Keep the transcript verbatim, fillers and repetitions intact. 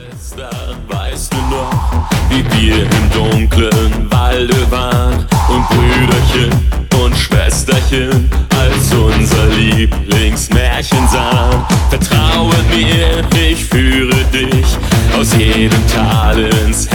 Schwester, weißt du noch, wie wir im dunklen Walde waren und Brüderchen und Schwesterchen als unser Lieblingsmärchen sahen? Vertraue mir, ich führe dich aus jedem Tal ins